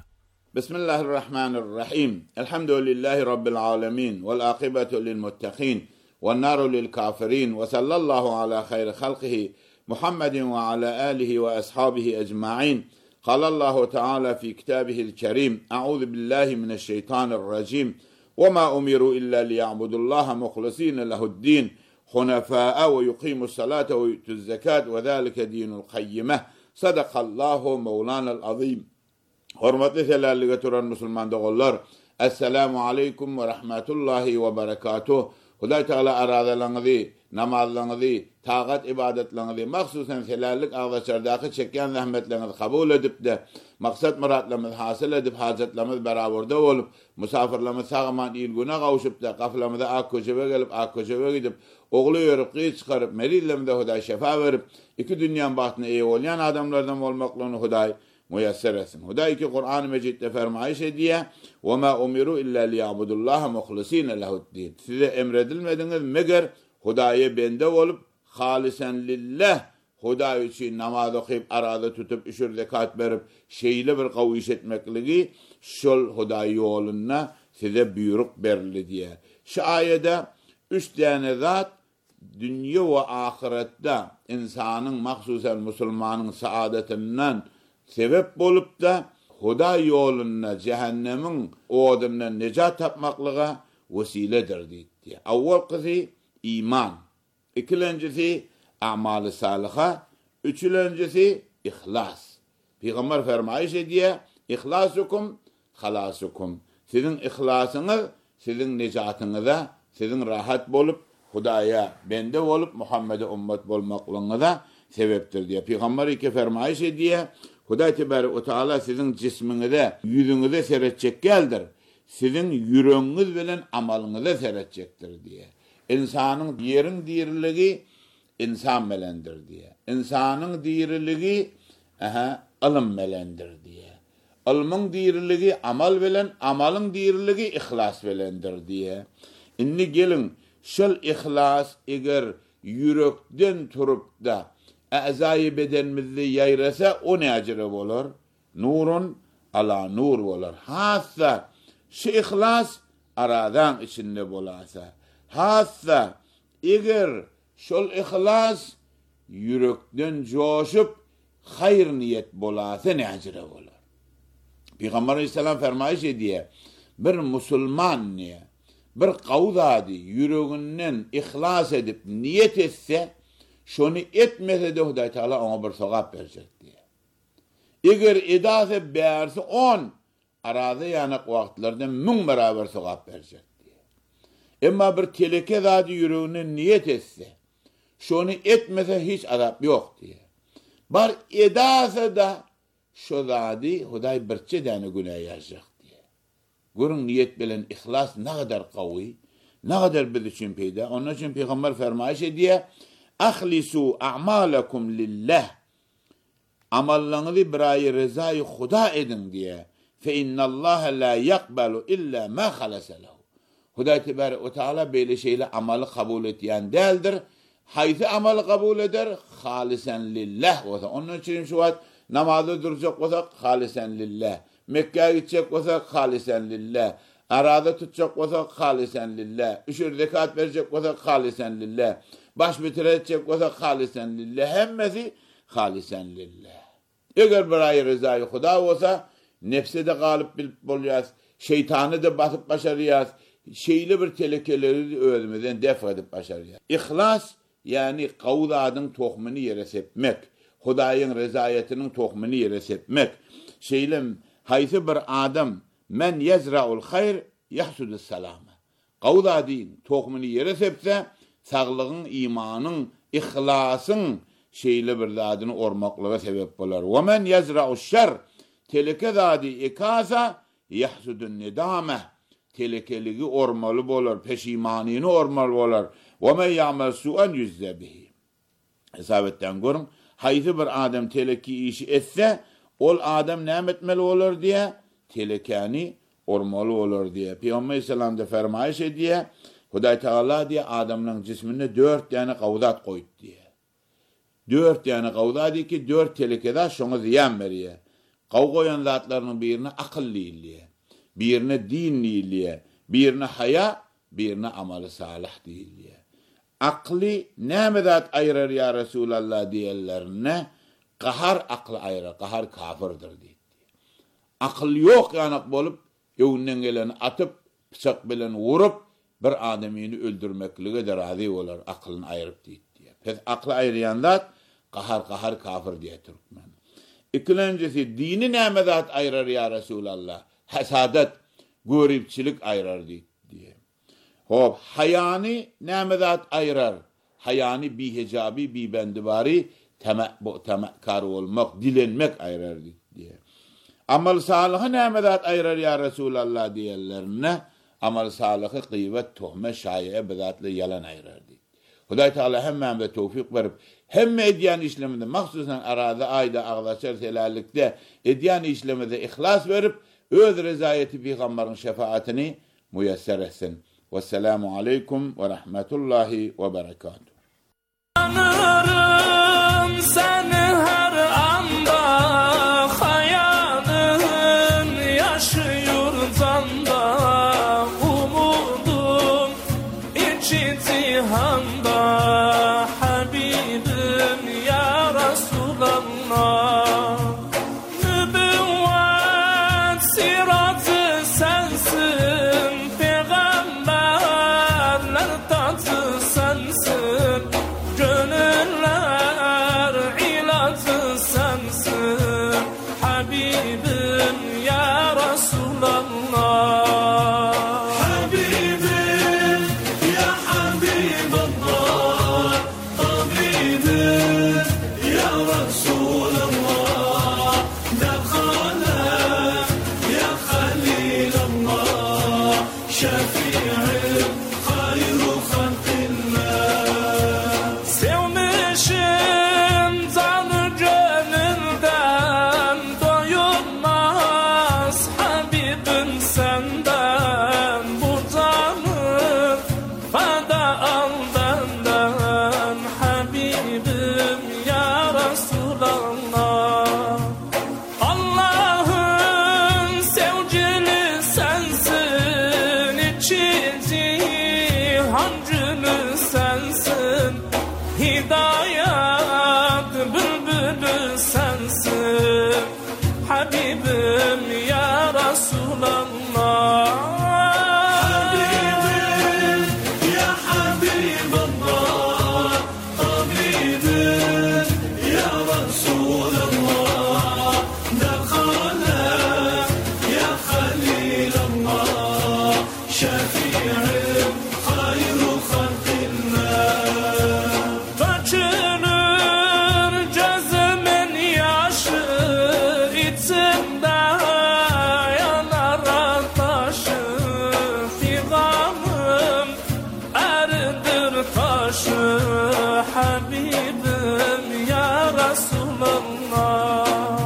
Bismillahirrahmanirrahim. Elhamdülillahi Rabbil alemin. Vel akibetu lil muttaqin. Vel naru lil kafirin. Ve sallallahu ala hayri halqihi Muhammedin ve ala alihi ve ashabihi ecma'in. قال الله تعالى في كتابه الكريم أعوذ بالله من الشيطان الرجيم وما أمروا إلا ليعبدوا الله مخلصين له الدين حنفاء ويقيموا الصلاة ويؤتوا الزكاة وذلك دين القيمة صدق الله مولانا العظيم. Hormatly selallyga turan musulman dogollar, assalamu aleykum ve rahmetullahi ve berekatuh. Hudaý Taala aradalaňyzy, namazlaňyzy, taqat ibadetlaňyzy, mahsusan selallik agdaşardaky çekýän rahmetlerinizi kabul edip de maksat muratlarymyzy hasyl edip hajatlarymyz beraber bolup musafirlerimiz sagaman il güne gawşyp da gaflamyza ak köşebe gelip ak köşebe gidip ogly ýörüp gyý çykaryp merillemde Hudaý şefa berip iki dünýäň bahtyna eýe bolýan adamlardan bolmaklaryny Hudaý müyesser etsin. Hudaý ki Kur'an-ı Mecid'de fermayiş ediyor. وَمَا أُمِرُوا إِلَّا لِيَعْبُدُوا اللّٰهَ مُخْلِصِينَ لَهُ الدِّينَ. Size emredilmediniz meger Hudaýa bende olup halisen lillah Hudaý üçin namaz okuyup arada tutupüşür zekat berip şeýle bir gawy iş etmekligi şol Hudaý ýoluna size buyruk berildi diye. Şu ayede üç tane zat dünya ve ahirette insanın mahsusen musulmanın saadetinden sebep bolup da Hudaý ýoluna cehennemin odundan necat tapmaklyga wesiledir diýdi. Awwal qysy iman, ikincisi amal-ı saliha, üçüncüsi ihlas. Peygamber fermayiş ediyor, ihlasukum halasukum. Sizin ihlasınız, sizin necatyňyza, sizin rahat bolup Hudaýa bende bolup Muhammed'e ummet bolmaklığına sebeptir diye. Peygamber iki fermayiş ediyor. Hudaý Tebaraka ve Teala sizin cisminize, yüzünüze seretjek geldir. Sizin yüreğiniz bilen amalyňyza seretjekdir diye. İnsanyň yerin diriligi insan bilendir diye. İnsanyň diriligi aha ilm bilendir diye. Ilmyň diriligi amal bilen, amalyň diriligi ihlas bilendir diye. Inni gelin şol ihlas eger yürekden turup da A'zai bedenimizi yayrasa o ne acire bolar? Nurun ala nur bolar. Hassa şu ihlas aradan içinde bolasa. Hassa eger şol ihlas yürekden coşup hayır niyet bolasa ne acire bolar? Peygamber Aleyhisselam fermayiş ediyor. Bir musulman niye? Bir kavzadi yüreğinden ihlas edip niyet etse şonu etmese de Hudaý Taala ona bir sogap berjek diye. Eger edase berse on arada ýanak wagtlarda mün beraber sogap berjek diye. Emma bir teleke zady yüreğine niyet etse, şonu etmese hiç azap yok diye. Bar edase da şu zady Hudaý birçe däne günah ýazjak diye. Görün niyet bilen ihlas ne kadar gawy, ne kadar biz için peýda. Onun için Peygamber fermayiş ediyor. Ahlisu a'malakum lillah. Amallarınızı birayı rızayı Huda edin diye. Fe innallaha la yakbalu illa ma halasa lehu. Hudaý Tebaraka ve Teala böyle şeyle amalı kabul etýän däldir. Haýsy amaly kabul eder? Halisen lillah. Onun için şu wagt namazda durjak bolsak halisen lillah. Mekke'ye gidecek bolsak halisen lillah. Arada tutacak bolsak halisen lillah. Üçür zekat verecek bolsak halisen lillah. Baş bitirecek olsa halisen lillah. Hemmesi halisen lillah. Eger bir ayı rızayı Huda olsa nefse de galip bilip bolýas, şeytanı da basıp başarıyas, şeyli bir telekeleri özümüzden def edip başarıyor. İhlas yani kavdadın tohmunu yere sepmek, Hudaýyň rezaýetiniň tohmunu yere sepmek. Şeylim haýsy bir adam men yezra'ul hayr yahsudus salama. Kavda din tohmunu yere sepse saglygyň, imanyň, ihlasın şeyli bir zadyny ormaklyga sebep bolar. Wa men yezra'uş şer teleke zady ikasa yahsudun nidama. Telekeligi ormaly bolar, peşimanyny ormaly bolar. Wa men ya'mal su'an yuzza bihi. Hesabetden görün, haýsy bir adam teleki işi etse, ol adam näme etmeli bolar diye telekani ormaly bolar diye. Peygamber sallallahu aleyhi ve sellem fermaýş ediýär. Hudaý Taala diye adamın cismine dört tane kavdat koydu diye. Dört tane kavdat diye ki dört telekede şoňa ziyan berýär. Kaw goýan zatlarynyň birine akyllylygy, birine dinliýliği, birine haya, birine amaly salih diýilýär. Akly näme zat aýrar ya Resulallah diýerlerine qahar akly aýrar, qahar kafirdir diýdi. Akıl ýok ýanak bolup, ýöwünden geleni atyp, pyçak bilen urup bir adamyny öldürmeklige de razy bolar, aklyny aýryp diýdi. Pes akly aýryan zat qahar qahar kafir diýdir. İkincisi dini näme zat aýrar ya Resulallah? Hasadat, göripçilik aýrar diýdi. Hop, hayani näme zat aýrar? Hayani bi hijabi, bi bendibari, tema'bu tema'kar bolmak, dilenmek aýrar diýdi. Amal salyhy näme zat aýrar ya Resulallah diýerlerine, amal salyhy gıybet, töhme, şaýe, bidatly yalan aýrar diýdi. Hudaý Taala hemmemize tawfik berip, hemme edýän işleminde, mahsusan arada aýda aglaşar selallikde edýän işleminde ihlas berip, öz rezaýeti Peýgamberiň şefaatini müyesser etsin. Vesselamu aleykum ve rahmetullahi ve berekatuhu. Anarım seni her anda, hayalın yaşıyor zanda, umudum içi cihanda, Habibim ya Resulallah. Nübüvvet siratı sensin, peygamberler tatı sensin, gönüller ilacı sensin, Habibim ya Resulallah. Habibim ya Habiballah, Habibim ya Resulallah, dakhala ya Khalilallah, şefi'im hayru halqillah. Sevmişim canı gönülden, doyulmaz Habibim senden, bu canı feda al benden, Habibim ya Resulallah. Allah'ın sevgili sensin, içi cihan gülü sensin, hidayet bülbülü sensin, Habibim ya Resulallah. Habibim ya Habiballah, Habibim ya Resulallah, dakhala ya Khalilallah, şefi'im hayru halqillah. Dökülür gözümün yaşı, içimde yanar taşı, figanım eridir taşı, Habibim ya Resulallah.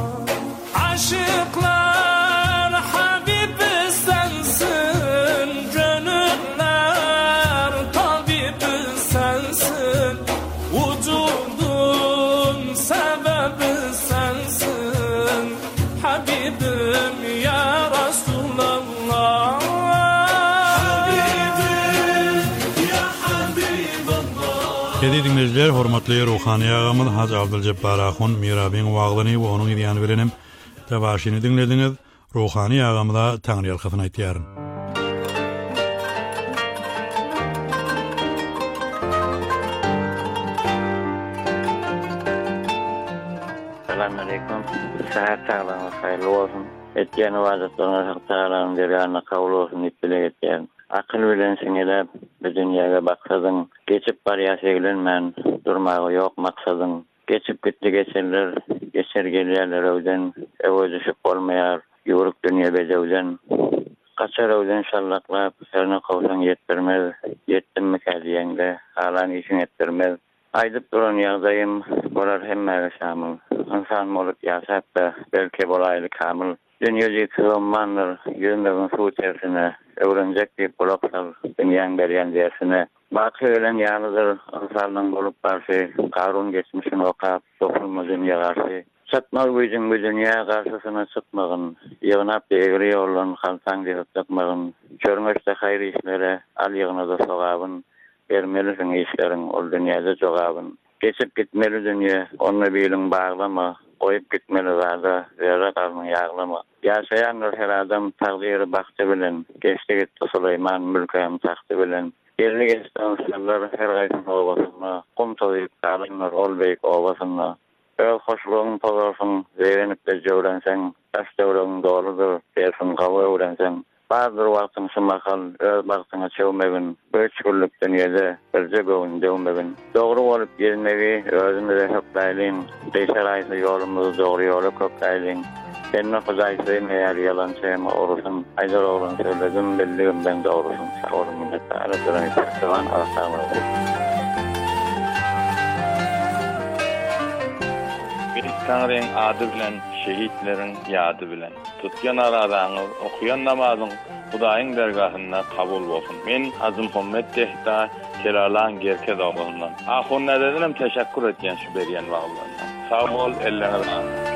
Aşıklar Habibi sensin, gönüller tabibi sensin, vücudun sebebi sensin, Habibim ya Resulallah. Habibim ya Habiballah. Kedi dinleyiciler, hormatly ruhani ağamız Hacı Abdülcebbar Ahun Mirabiň waglyny we onuň ýany bilenim tebaşyny dinlediňiz. Ruhani ağamyza taňryýal hyzyny aýtýaryn. aleyküm. Sahat sağlığınız hayırlı olsun. Etken ibadetlerine Tağlanın dergahına kabul olsun iptile etken. Akıl bilen sinelep bu dünyaga baksadın. Geçip barya segilenmen durmağı yok maksadın. Geçip gitti geçerler, geçer gelirler öwden, ewe düşüp olmayar, yuruk dünya bezewden. Kaçar öwden şallaklap, herine kawsan yetbermez, yettim mi käldiýeňde, halan işin etdirmez. Aydyp duran ýagdaýym, bolar hemme şamyl. İnsan bolup ýaşap, belki bolayly kamyl. Dünýäde kılmanlar, ýönüň suw içerisine, öwrenjek diýip bulaksal, dünýäň berýän dersine. Baky ölen ýalydyr, insanyň bolup barşy, garun geçmişini okap, dokunma dünýä garşy. Çatmak büyüdün bu dünya karşısına çıkmagın. Yığınap egri yolun haltan diýip çakmagın. Görmüşde hayır işlere al yığına da sogabın. Bermelisin işlerin ol dünyada jogabın. Geçip gitmeli dünya, onu bilen bağlama. Koyup gitmeli zada, zerre kalmın yağlama. Yaşayan her adam takdiri baktı bilen. Geçti gitti Süleyman mülkayım taktı bilen. Yerli geçti insanlar her gaysın ovasına. Kum toyup kalınlar ol beyik ovasına. Öl hoşluğun tozarsın, zeyrenip de jövrensen, taş jövren doğrudur, dersin kavga öğrensen. Bazıdır vaktin şımakal, öl baktına çevmegin, üç güllük dünyada, birce göğün devmegin. Doğru olup gelmeyi, özünü de hökdaylin, beşer aysı yolumuzu doğru yolu kökdaylin. Senin kudaysı meğer yalan çeyme orusun, aydar oğlun söyledim, belliğim ben doğrusun. Sağ olun minnettar, aradıran istersevan, arasağım olsun. Tanrı'nın adı bilen, şehitlerin yadı bilen. Tutyan aradanı, okuyan namazın Hudaýyň dergahynda kabul bolsun. Men Azim Muhammed Tehta Kelalan Gerke dağlarından. Ahun nädedim teşekkür etýän şu berýän wagtlaryndan. Sag bol, ellerine razı.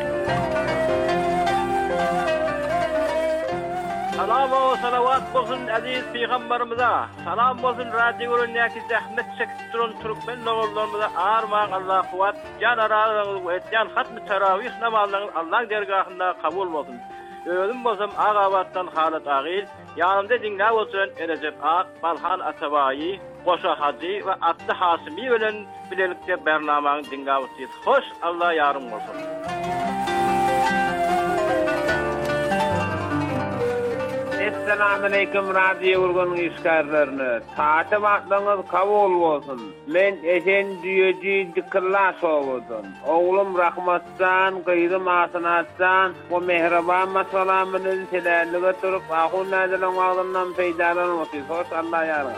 Salam ve salavat bolsun aziz peygamberimize. Salam bolsun radyoların näki zahmet çekip duran Türkmen oğullarımıza. Armağan Allah kuvat, can aralarını etken hatmi teravih namazlarını Allah dergahında kabul bolsun. Özüm bolsam Ağabat'tan Halit Ağil, yanımda dinlä oturan Erecep Ak, Balhan Atabayi, Goşa Hacı ve Atlı Hasimi bilen bilelikde bernamanyny dinlä otyr. Hoş, Allah yarım bolsun. Assalamu alaikum radio urgun iskarlaryny. Taýta wagtlaryňyz kabul bolsun. Men eşen düýeji diklas bolsun. Oğlum rahmatdan, gyýdym asanatdan, o mehriban masalamyny selälige turup, ahun nädelen wagtyndan peýdalanýar. Hoş, Allah yarym.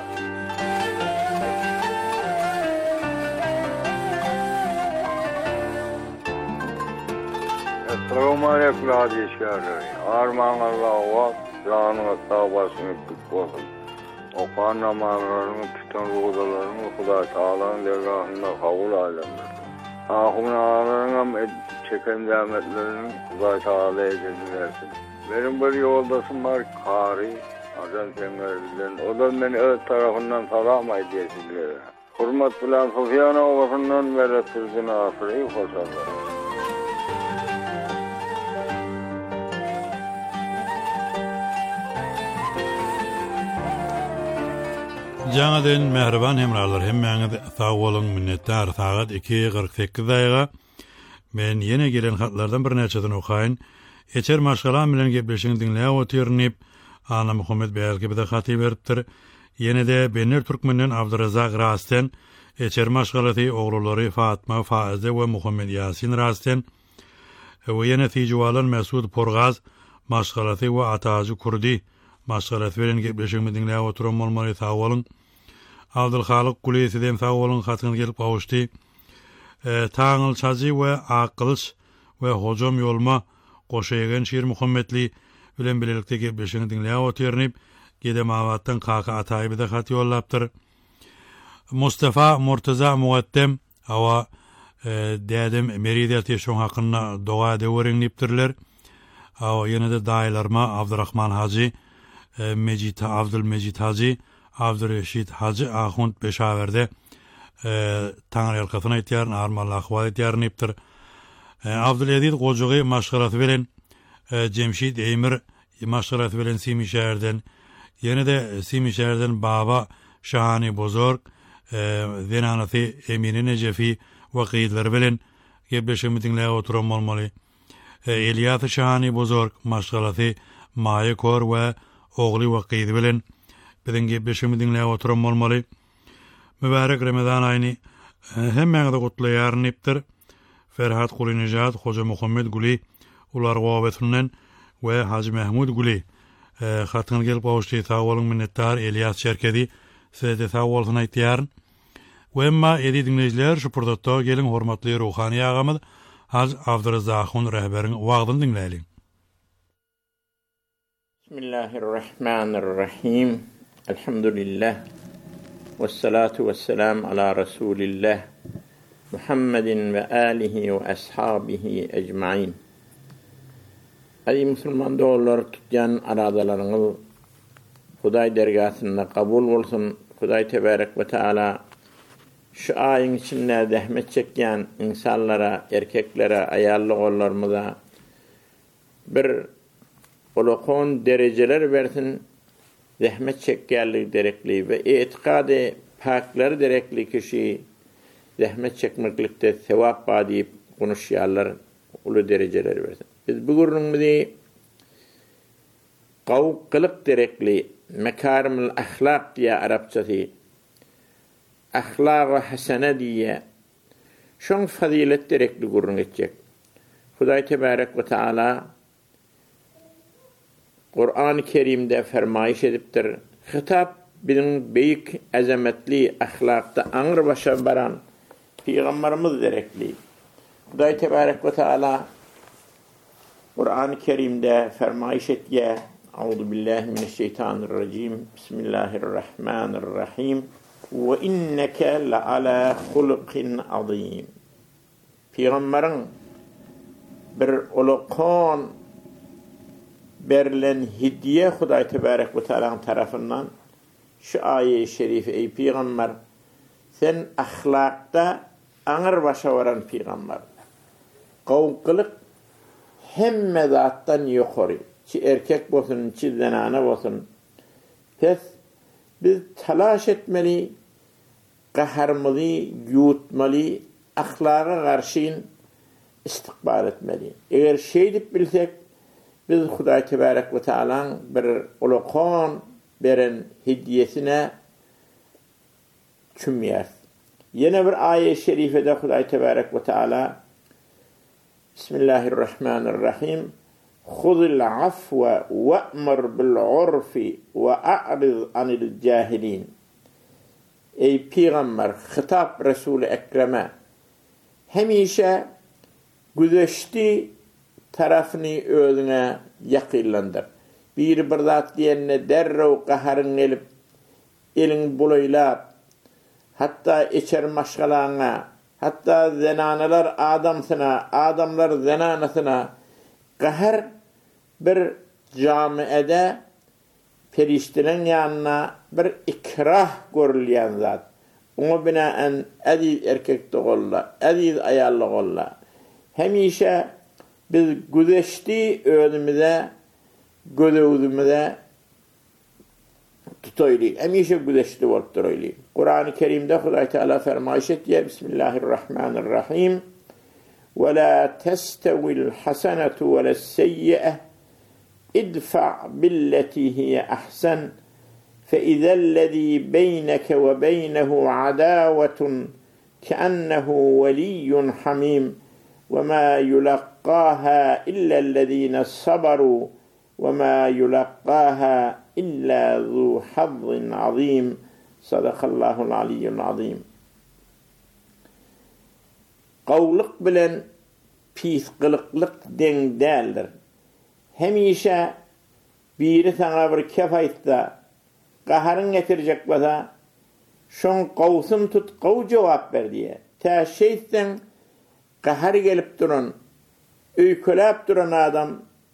Assalamu alaikum radio iskarlaryny. Arman Allah Canına sağ başını kutlu olsun. Okan namazlarını, tutan rozalarını Huda Tağlanın dergahında kabul eylesin. Ahun ağalarına çeken zahmetlerini Huda Tağla edilirsin. Benim bir yoldasım var, Kari, Acan Sengerli'den. O da beni öz tarafından salam edilirsin. Hürmet bilen Sufyan Ovası'ndan ve Resulü'nün asırı hoşallah. Jaňadan mehriban hemralar hemmeňiz sag bolun minnettar. Sagat iki kırk sekiz daýga men ýene gelen hatlardan bir näçeden okaýyn. Eçer maşgalam bilen gepleşiň dinläp otyrnyp Ana Muhammed Beýelki bize haty beripdir. Ýene de Benner Türkmenden Abdurazak Rasten, eçer maşgalaty oglulary Fatma Faize we Muhammed Yasin Rasten we ýene tijuwalan Mesud Porgaz maşgalaty we Ataji Kurdi maşgalaty bilen gepleşiň dinläp oturan bolmaly sag bolun. Abdulhalik Kulesi'den sağ olun hatyny gelip gawuşdy. E, Taňyl Çazy we Aqylyç we Hojam Ýolma goşaýan Şir Muhammedli bilen bilelikde gepleşiň dinläp otyryp gedem awatdan kaka Ataýy bize hat ýollapdyr. Mustafa Murtaza Mugaddem awa e, dädem Meridiýat ýeşoň hakyna doga dewrenipdirler. Awa ýene-de daýlarma Abdurrahman Hacı, e, Mejit Abdul Mejit Hacı, Abdurreşid Hacı Ahund Beşaverde e, Tanrı ýalkasyna aýtýar, armal ahwal aýtýar nepdir. E, Abdulaziz Gojugy maşgalaty bilen e, Cemşid Eýmir maşgalaty bilen Simi şäherden, ýene-de Simi şäherden Baba Şahany Bozorg, e, Zenanaty Emine Nejefi wagylary bilen gepleşimi dinläp oturan bolmaly. Elyas Şahani Bozorg maşgalaty Maýa Kor we ogly Waqidi bilen biziň gepleşigimizi dinläp oturan bolmaly. Mübarek Ramazan aýyny hemmeňize gutlaýarnypdyr. Ferhat Qulinijat, Hoca Muhammed Guli, ular gowabetynden we Hacı Mahmud Guli. Hatyň gelip gowuşdy, sag bolun, minnetdar. Elyas Şerkedi size sag bolsun aýtýar. We emma edi dinleýijiler, şu purdatda gelin hormatly ruhani agamyz Hacı Abdurrazzakyn rehberiň wagdyny dinleýälik. Bismillahirrahmanirrahim. Elhamdülillah. Vessalatu vesselam ala Rasulillah. Muhammedin ve alihi ve ashabihi ecmaîn. Ey Müslüman dolar tutyan aradalarınız Hudaý dergahynda kabul bolsun. Hudaý tebarek ve taala şu ayın içinde zahmet çekýän insanlara, erkeklere, ayallı gollarymyza bir olakon dereceler versin, zahmet çekýärligi derekli ve etikady paklar derekli kişi zahmet çekmeklikde sevap badip konuşýarlar, ulu dereceler versin. Biz bu gurrunmyzy gawqylyk derekli mekarimul ahlak diýe Arapçasy ahlak-ı hasene diye şoň fazilet derekli gurrun etjek. Hudaý tebarek ve taala Kur'an-ı Kerim'de fermayiş edipdir. Hitap bizim beýik azametli ahlakda aňyr başa baran Peygamberimiz derekli. Hudaý tebarek ve taala Kur'an-ı Kerim'de fermayiş etýär. Euzu billahi mineşşeytanirracim. Bismillahirrahmanirrahim. Ve inneke la ala hulukin azim. Peygamberin bir ulukon berilen hediye Hudaý tebarek ve taala tarafından şu ayet-i şerife, ey Peygamber sen ahlakta aňyr başa baran Peygamber. Gawqylyk hemme zatdan ýokary. Çi erkek bolsun, çi zenana bolsun. Pes biz talaş etmeli, gaharmaly, ýutmaly, ahlaga garşy istikbal etmeli. Eger şeý dip bilsek, biz Hudaý tebarek ve taala bir ulukon beren hediyesine çümýär. Yine bir ayet-i şerifede Hudaý tebarek ve taala Bismillahirrahmanirrahim. Khudil afwa wa'mur bil urfi ve a'rid anil cahilin. Ey Peygamber, hitap Resul-i Ekrem'e hemişe güzeşti tarafını özüne yakillandır. Bir bir zat diyenine derrev qaharın elip elin bulaylap hatta içer maşgalana hatta zenanalar adamsına adamlar zenanasına qahar bir camiede periştilen yanına bir ikrah görülýän zat. Oňa binaen aziz erkek dogolla, aziz ayallı golla. Hemişe biz güzeşti önümüze, gözümüze tutaylı. Hemişe güzeşti bolup duraylı. Kur'an-ı Kerim'de Hudaý Teala fermayiş etýär. Bismillahirrahmanirrahim. Ve la testevi'l hasenetu ve le's-seyyi'e idfa' billeti hiye ahsen. فإذا الذي بينك وبينه عداوة كأنه ولي حميم وما يلقاها إلا الذين صبروا وما يلقاها إلا ذو حظ عظيم صدق الله العلي العظيم. Qawlyk bilen pisqylyk deň däldir. Hemişe biri sana bir kep aýtsa, qaharın getirecek basa, şoň qawsyn tut, qaw jogap ber diye. Ta şeysen qahar gelip duran, öýkelap duran adam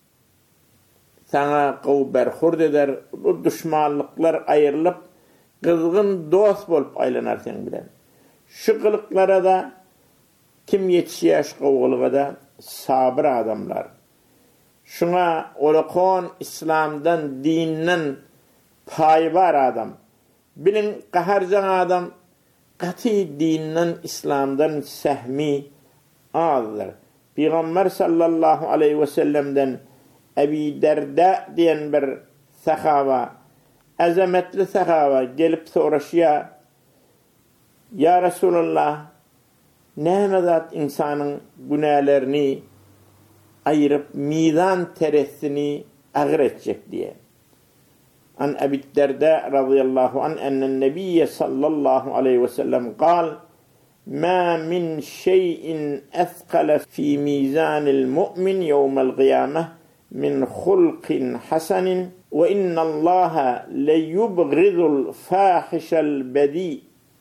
sana qaw berhurd eder, bu düşmanlyklar aýrylyp kızgın dost bolup aýlanar sen bilen. Şu qylyklara da kim yetişýär qawgalyga da sabır adamlar. Şuna olakon İslam'dan, dinden payı var adam. Bilin qaharcan adam qati dinden, İslam'dan sehmi azdır. Peygamber sallallahu aleyhi ve sellem'den Ebi Derda diyen bir sahaba, azametli sahaba gelip soraşya, ya Resulullah, ne zat insanın günahlarını ayırıp mizan teresini ağır edecek diye. An Ebi Derda radıyallahu anh ennen nebiyye sallallahu aleyhi ve sellem kal, ma min şeyin ethqala fi mizanil mu'min yevmel qiyameh min hulqin hasanin ve innallaha leyubghidul fahişel bedi.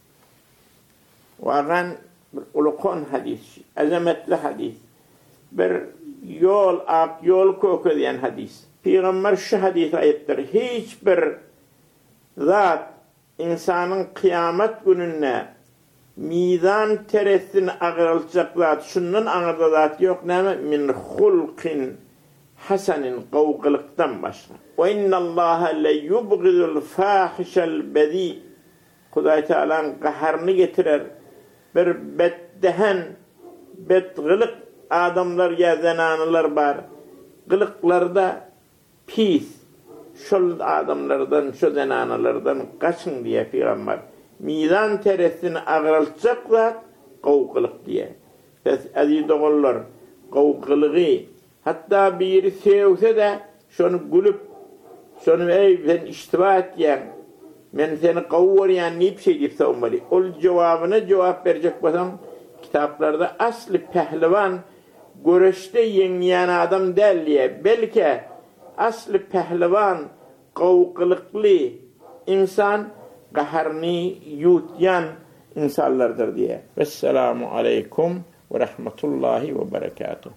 Vagan bir ulukon hadis, azametli hadis, bir yol ak yol koku diyen hadis. Peygamber şu hadisi ayettir. Hiçbir zat insanın kıyamet gününe mizan teresini ağırılacak zat, şunun ağırda zat yok, ne min hulqin hasanin, kavgılıktan başka. Ve innallâhe le yubgidul fâhişel bedi. Kuday Teala'nın kaharını getirer. Bir beddehen, bedgılık adamlar ya zenanılar var. Gılıklarda pis. Şu adamlardan, şu zenanalardan kaçın diye Peygamber. Mizan teresini ağırılacak zat kavgılık diye. Aziz oğullar, kavgılığı hatta biri sevse de şunu gülüp, şunu ey ben iştiba et yani, ben seni kavvar yani ne bir şey deyip savunmalı. O cevabına cevap verecek basam, kitaplarda aslı pehlivan, görüşte yengeyen adam değil diye, belki aslı pehlivan, kavgılıklı insan, qaharni yutyan insanlardır diye. Vesselamu aleykum ve rahmetullahi ve berekatuhu.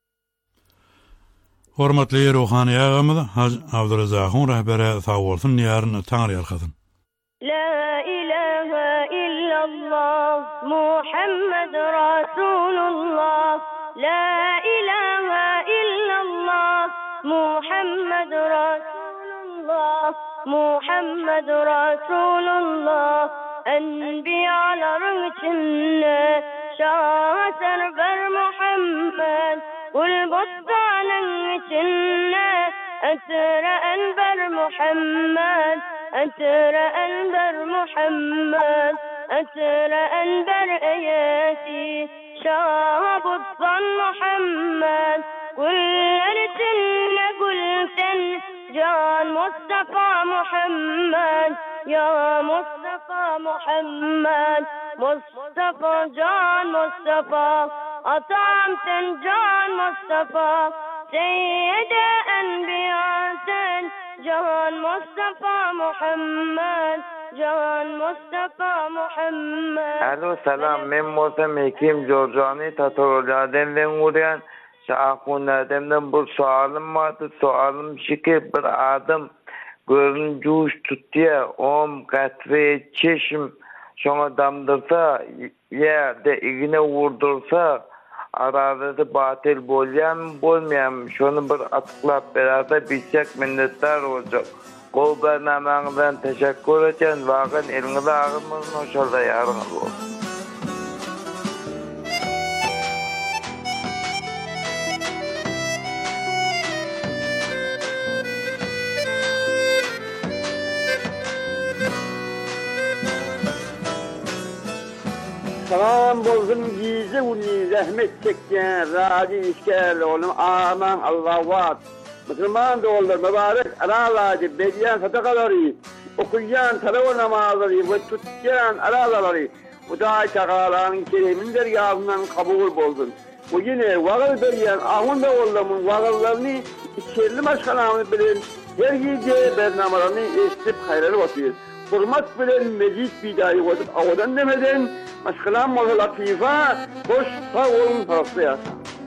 Hormatly ruhani ağamız Hacı Abdurrazak'ın rehbere sağ olsun, yarın Tanrı yarkasın. La ilahe illallah Muhammed Rasulullah. La ilahe illallah Muhammed Rasulullah. Muhammed Rasulullah. Enbiyaların içinde Şah server Muhammed. Kul bostanın içinde Etre enber Muhammed. Etre enber Muhammed. Etre enber eyesi Şah bostan Muhammed. Kuller içinde gülsen Can Mustafa Muhammed. Ya Mustafa Muhammed. Mustafa Can Mustafa. Atam sen Can Mustafa. Seyyide Enbiya sen Can Mustafa Muhammed. Can Mustafa Muhammed. Alo selam, men Musa Mekim Jorjani Tataroladen ben uğrayan Şahun Adem'den bu sualım vardı. Sualım şu ki bir adam görüncüş tutuyor, om katre çeşim şuna damdırsa ya da igine vurdursa arada batil bolyan bolmayan şunu bir açıklap beraber bilsek minnettar olacak. Kol bernamağından teşekkür eden vakın elinize ağırmızın hoşalda yarınız olsun. Salam bolsun gize uni rahmet çekken radi işgal oğlum aman Allah vat. Müslüman doğullar mübarek aralardı bediyen sadakaları okuyan talavur namazları ve tutken araları bu da çakaların kerimin dergahından kabul bolsun. Bu yine vağıl beriyen ahun da oğlumun vağıllarını içerli başkanağını bilen her gece bernamalarını estip hayırlı batıyor. Hurmat bilen meclis bidayı otup avadan demeden Maşkalan Mola Latifa, hoş sağ olun tarafta yazsın.